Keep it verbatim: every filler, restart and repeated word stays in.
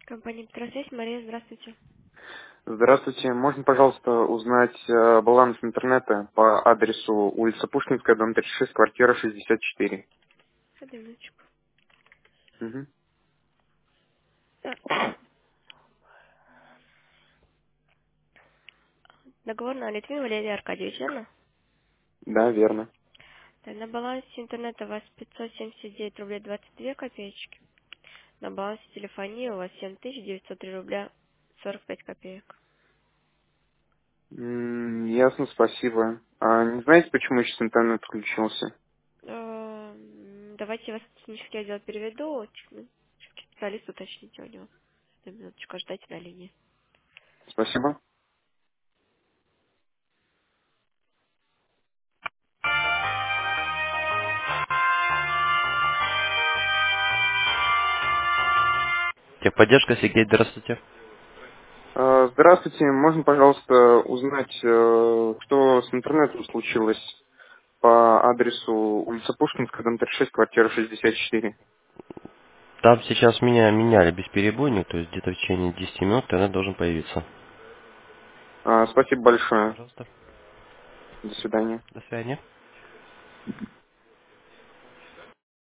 Компания «Петросвязь». Мария, здравствуйте. Здравствуйте. Можно, пожалуйста, узнать э, баланс интернета по адресу улица Пушкинская, дом тридцать шесть, квартира шестьдесят четыре. Одну минуточку. Мгм. Да. Договор на Литвин Валерий Аркадьевич, верно? Да, верно. Да, на балансе интернета у вас пятьсот семьдесят девять рублей двадцать две копеечки. На балансе телефонии у вас семь тысяч девятьсот три рубля сорок пять копеек. М, ясно, спасибо. А не знаете, почему сейчас интернет включился? Эм, Давайте я вас в технический отдел переведу. Тех- Специалист уточните у него. Одну минуточку, ждайте на линии. Спасибо. Техподдержка, Сергей, здравствуйте. Э, Здравствуйте. Можно, пожалуйста, узнать, э, что с интернетом случилось по адресу улица Пушкинская, дом тридцать шесть, квартира шестьдесят четыре? Там сейчас меня меняли бесперебойник, то есть где-то в течение десяти минут интернет должен появиться. А, Спасибо большое. Пожалуйста. До свидания. До свидания.